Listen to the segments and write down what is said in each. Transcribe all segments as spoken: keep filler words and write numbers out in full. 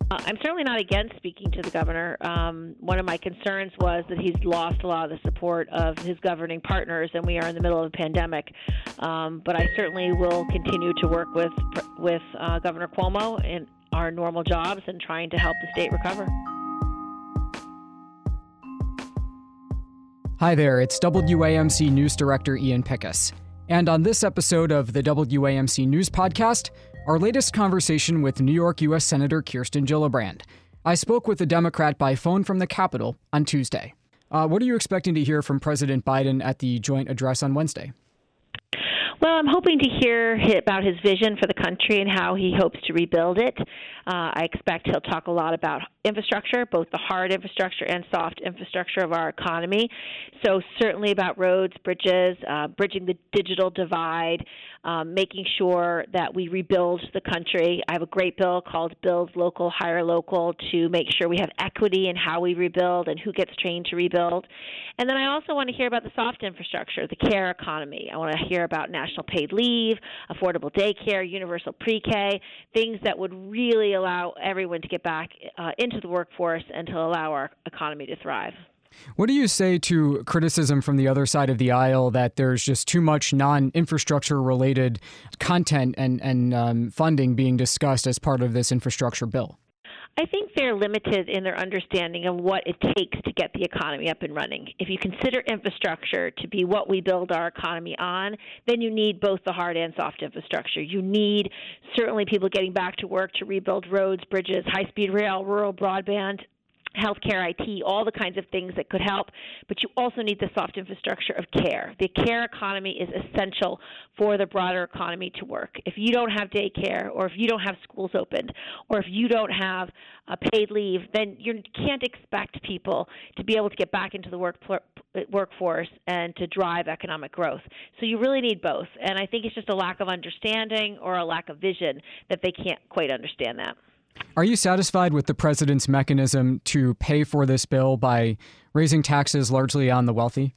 Uh, I'm certainly not against speaking to the governor. Um, one of my concerns was that he's lost a lot of the support of his governing partners, and we are in the middle of a pandemic. Um, but I certainly will continue to work with with uh, Governor Cuomo in our normal jobs and trying to help the state recover. Hi there, it's W A M C News Director Ian Pickus. And on this episode of the W A M C News Podcast, our latest conversation with New York U S Senator Kirsten Gillibrand. I spoke with the Democrat by phone from the Capitol on Tuesday. Uh, what are you expecting to hear from President Biden at the joint address on Wednesday? Well, I'm hoping to hear about his vision for the country and how he hopes to rebuild it. Uh, I expect he'll talk a lot about infrastructure, both the hard infrastructure and soft infrastructure of our economy. So certainly about roads, bridges, uh, bridging the digital divide, um, making sure that we rebuild the country. I have a great bill called Build Local, Hire Local to make sure we have equity in how we rebuild and who gets trained to rebuild. And then I also want to hear about the soft infrastructure, the care economy. I want to hear about national paid leave, affordable daycare, universal pre-K, things that would really allow everyone to get back uh, into the workforce and to allow our economy to thrive. What do you say to criticism from the other side of the aisle that there's just too much non-infrastructure related content and, and um, funding being discussed as part of this infrastructure bill? I think they're limited in their understanding of what it takes to get the economy up and running. If you consider infrastructure to be what we build our economy on, then you need both the hard and soft infrastructure. You need certainly people getting back to work to rebuild roads, bridges, high-speed rail, rural broadband, healthcare, I T, all the kinds of things that could help, but you also need the soft infrastructure of care. The care economy is essential for the broader economy to work. If you don't have daycare, or if you don't have schools opened, or if you don't have a paid leave, then you can't expect people to be able to get back into the work, workforce and to drive economic growth. So you really need both, and I think it's just a lack of understanding or a lack of vision that they can't quite understand that. Are you satisfied with the president's mechanism to pay for this bill by raising taxes largely on the wealthy?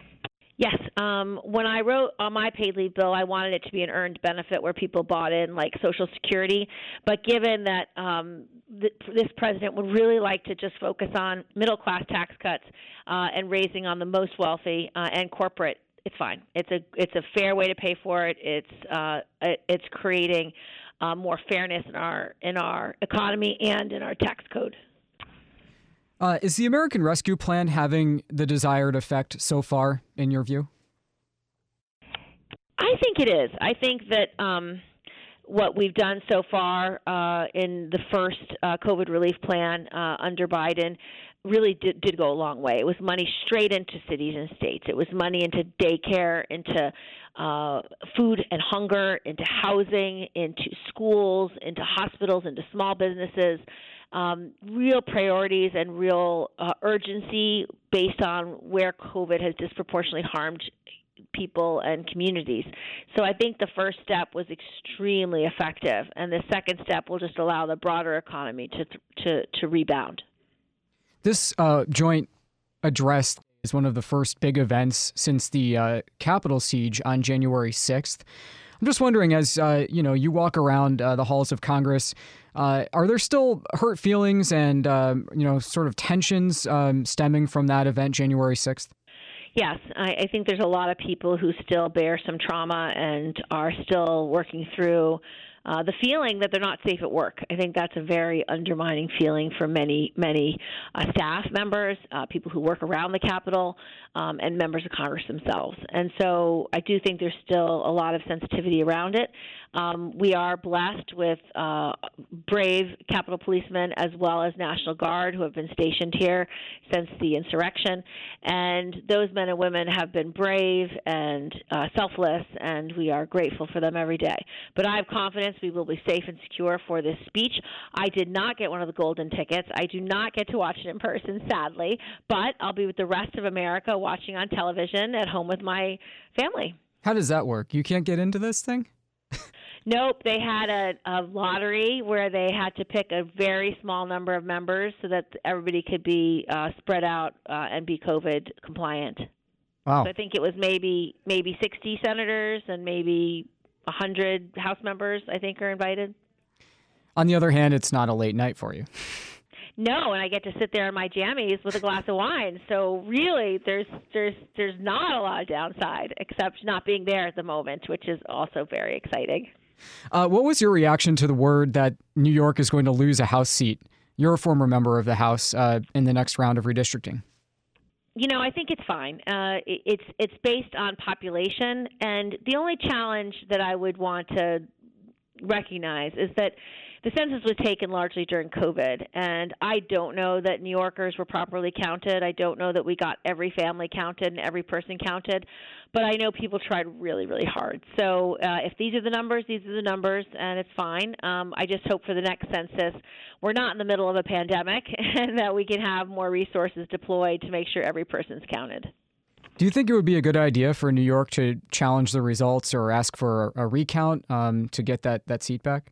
Yes. Um, when I wrote on my paid leave bill, I wanted it to be an earned benefit where people bought in, like Social Security. But given that um, th- this president would really like to just focus on middle-class tax cuts uh, and raising on the most wealthy uh, and corporate, it's fine. It's a it's a fair way to pay for it. It's uh, it's creating Uh, more fairness in our in our economy and in our tax code. Uh, is the American Rescue Plan having the desired effect so far, in your view? I think it is. I think that um, what we've done so far uh, in the first uh, COVID relief plan uh, under Biden really did, did go a long way. It was money straight into cities and states. It was money into daycare, into uh, food and hunger, into housing, into schools, into hospitals, into small businesses. Um, real priorities and real uh, urgency based on where COVID has disproportionately harmed people and communities. So I think the first step was extremely effective, and the second step will just allow the broader economy to to, to rebound. This uh, joint address is one of the first big events since the uh, Capitol siege on January sixth. I'm just wondering, as uh, you know, you walk around uh, the halls of Congress, uh, are there still hurt feelings and uh, you know, sort of tensions um, stemming from that event, January sixth? Yes, I, I think there's a lot of people who still bear some trauma and are still working through Uh, the feeling that they're not safe at work. I think that's a very undermining feeling for many, many uh, staff members, uh, people who work around the Capitol, um, and members of Congress themselves. And so I do think there's still a lot of sensitivity around it. Um, we are blessed with uh, brave Capitol policemen as well as National Guard who have been stationed here since the insurrection. And those men and women have been brave and uh, selfless, and we are grateful for them every day. But I have confidence we will be safe and secure for this speech. I did not get one of the golden tickets. I do not get to watch it in person, sadly, but I'll be with the rest of America watching on television at home with my family. How does that work? You can't get into this thing? Nope. They had a, a lottery where they had to pick a very small number of members so that everybody could be uh, spread out uh, and be COVID compliant. Wow. So I think it was maybe maybe sixty senators and maybe one hundred House members, I think, are invited. On the other hand, it's not a late night for you. No, and I get to sit there in my jammies with a glass of wine. So really, there's there's there's not a lot of downside except not being there at the moment, which is also very exciting. Uh, what was your reaction to the word that New York is going to lose a House seat? You're a former member of the House uh, in the next round of redistricting. You know, I think it's fine. Uh, it, it's it's based on population, and the only challenge that I would want to recognize is that the census was taken largely during COVID, and I don't know that New Yorkers were properly counted. I don't know that we got every family counted and every person counted, but I know people tried really, really hard. So uh, if these are the numbers, these are the numbers, and it's fine. Um, I just hope for the next census we're not in the middle of a pandemic and that we can have more resources deployed to make sure every person's counted. Do you think it would be a good idea for New York to challenge the results or ask for a recount um, to get that, that seat back?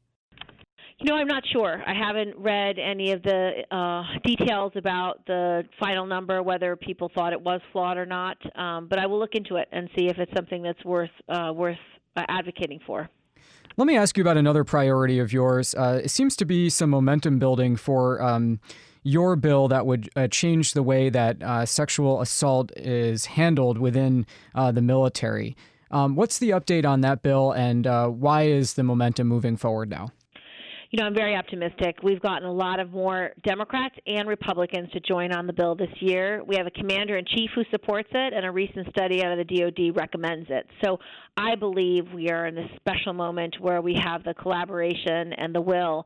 You know, I'm not sure. I haven't read any of the uh, details about the final number, whether people thought it was flawed or not. Um, but I will look into it and see if it's something that's worth uh, worth uh, advocating for. Let me ask you about another priority of yours. Uh, it seems to be some momentum building for um, your bill that would uh, change the way that uh, sexual assault is handled within uh, the military. Um, what's the update on that bill, and uh, why is the momentum moving forward now? You know, I'm very optimistic. We've gotten a lot of more Democrats and Republicans to join on the bill this year. We have a commander-in-chief who supports it, and a recent study out of the D O D recommends it. So I believe we are in this special moment where we have the collaboration and the will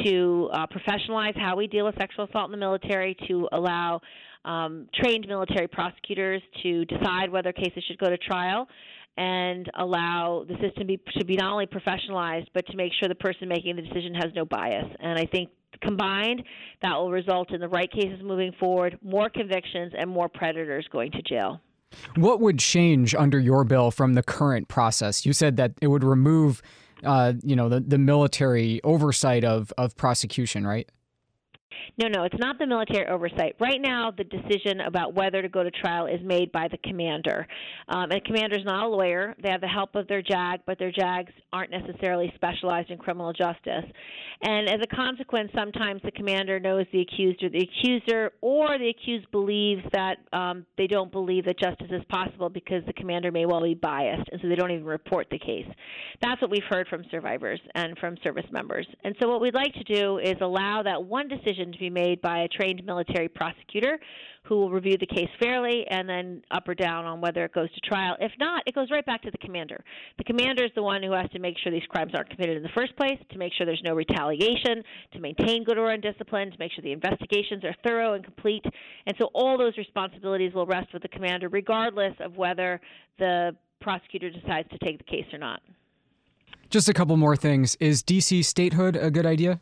to uh, professionalize how we deal with sexual assault in the military, to allow um, trained military prosecutors to decide whether cases should go to trial, and allow the system be, to be not only professionalized, but to make sure the person making the decision has no bias. And I think combined, that will result in the right cases moving forward, more convictions, and more predators going to jail. What would change under your bill from the current process? You said that it would remove, uh, you know, the, the military oversight of, of prosecution, right? No, no, it's not the military oversight. Right now, the decision about whether to go to trial is made by the commander. Um, and the commander's not a lawyer. They have the help of their JAG, but their JAGs aren't necessarily specialized in criminal justice. And as a consequence, sometimes the commander knows the accused or the accuser, or the accused believes that um, they don't believe that justice is possible because the commander may well be biased, and so they don't even report the case. That's what we've heard from survivors and from service members. And so what we'd like to do is allow that one decision to be made by a trained military prosecutor who will review the case fairly and then up or down on whether it goes to trial. If not, it goes right back to the commander. The commander is the one who has to make sure these crimes aren't committed in the first place, to make sure there's no retaliation, to maintain good order and discipline, to make sure the investigations are thorough and complete. And so all those responsibilities will rest with the commander, regardless of whether the prosecutor decides to take the case or not. Just a couple more things. Is D C statehood a good idea?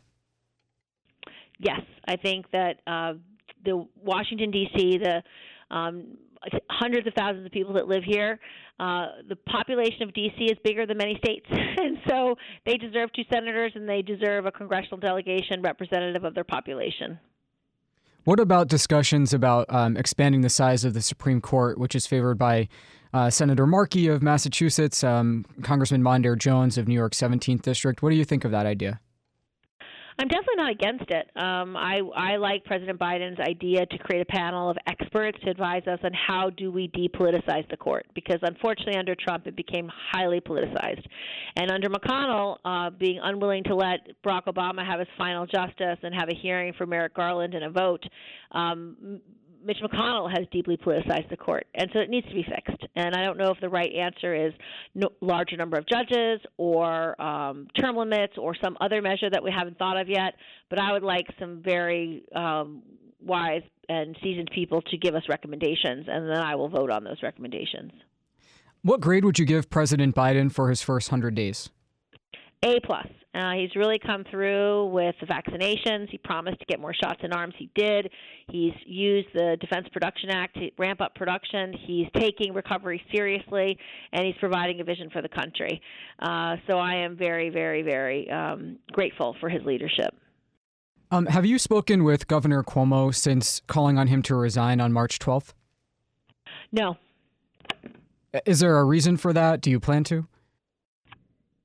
Yes, I think that uh, the Washington, D C, the um, hundreds of thousands of people that live here, uh, the population of D C is bigger than many states. And so they deserve two senators, and they deserve a congressional delegation representative of their population. What about discussions about um, expanding the size of the Supreme Court, which is favored by uh, Senator Markey of Massachusetts, um, Congressman Mondaire Jones of New York's seventeenth District? What do you think of that idea? I'm definitely not against it. Um, I, I like President Biden's idea to create a panel of experts to advise us on how do we depoliticize the court, because unfortunately under Trump it became highly politicized. And under McConnell, uh, being unwilling to let Barack Obama have his final justice and have a hearing for Merrick Garland and a vote, um, Mitch McConnell has deeply politicized the court, and so it needs to be fixed. And I don't know if the right answer is no, larger number of judges or um, term limits or some other measure that we haven't thought of yet, but I would like some very um, wise and seasoned people to give us recommendations, and then I will vote on those recommendations. What grade would you give President Biden for his first one hundred days? A plus. Uh, he's really come through with the vaccinations. He promised to get more shots in arms. He did. He's used the Defense Production Act to ramp up production. He's taking recovery seriously, and he's providing a vision for the country. Uh, so I am very, very, very um, grateful for his leadership. Um, have you spoken with Governor Cuomo since calling on him to resign on March twelfth? No. Is there a reason for that? Do you plan to?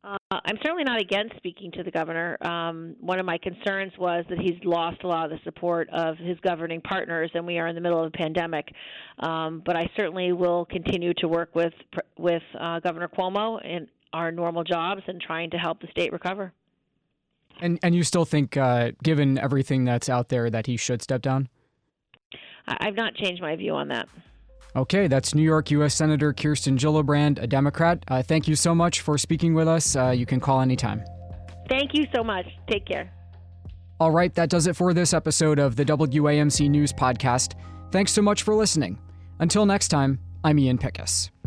Uh, I'm certainly not against speaking to the governor. Um, one of my concerns was that he's lost a lot of the support of his governing partners, and we are in the middle of a pandemic. Um, but I certainly will continue to work with with uh, Governor Cuomo in our normal jobs and trying to help the state recover. And and you still think, uh, given everything that's out there, that he should step down? I've not changed my view on that. Okay, that's New York U S Senator Kirsten Gillibrand, a Democrat. Uh, thank you so much for speaking with us. Uh, you can call anytime. Thank you so much. Take care. All right, that does it for this episode of the W A M C News Podcast. Thanks so much for listening. Until next time, I'm Ian Pickus.